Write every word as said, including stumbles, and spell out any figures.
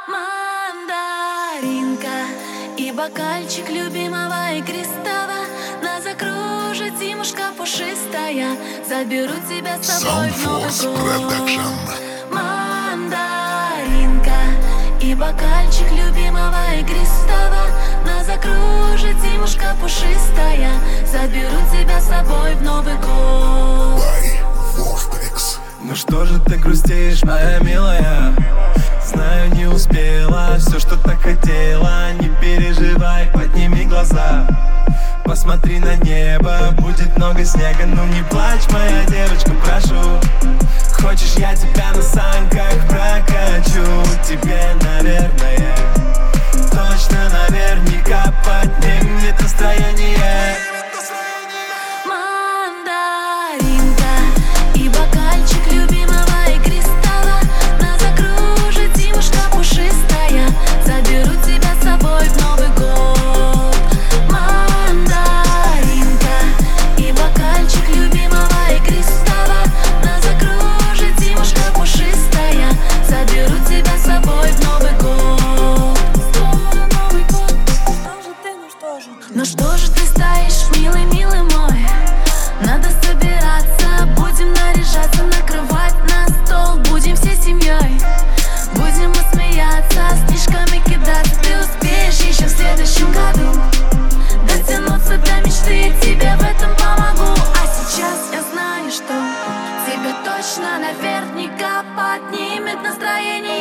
Мандаринка и бокальчик любимого игристого нас закружит зимушка пушистая. Заберу тебя с собой в Новый год. Мандаринка и бокальчик любимого игристого нас закружит зимушка пушистая. Заберу тебя с собой в Новый год. Ну что же ты грустишь, моя милая? Знаю, не успела все, что так хотела. Не переживай, подними глаза, посмотри на небо, будет много снега. Ну не плачь, моя девочка, прошу. Хочешь, я тебя на санках прокачу? Тебе, наверное, точно наверняка поднимет настроение. Мандаринка и бокальчик любимого игристого нас закружит зимушка пушистая. Заберу тебя с собой в Новый год. Мандаринка и бокальчик любимого игристого нас закружит зимушка пушистая. Заберу тебя с собой в Новый год. Новый год. Что же ты, ну что же ты? Ну что же ты стоишь, милый, милый мой? Надо собираться, будем наряжаться, накрывать на стол, будем всей семьей. Будем мы смеяться, снежками кидаться. Ты успеешь еще в следующем году дотянуться до мечты, я тебе в этом помогу. А сейчас я знаю, что тебе точно наверняка поднимет настроение.